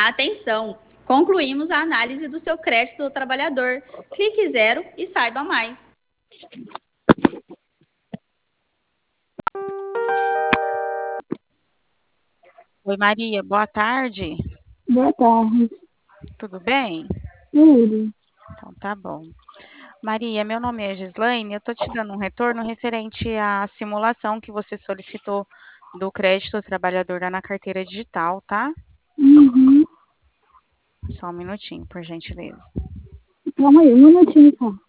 Atenção! Concluímos a análise do seu crédito do trabalhador. Clique zero e saiba mais. Oi, Maria, boa tarde. Boa tarde. Tudo bem? Tudo. Então tá bom. Maria, meu nome é Gislaine, eu tô te dando um retorno referente à simulação que você solicitou do crédito trabalhador lá na carteira digital, tá? Uhum. Só um minutinho, por gentileza. Calma aí, um minutinho só.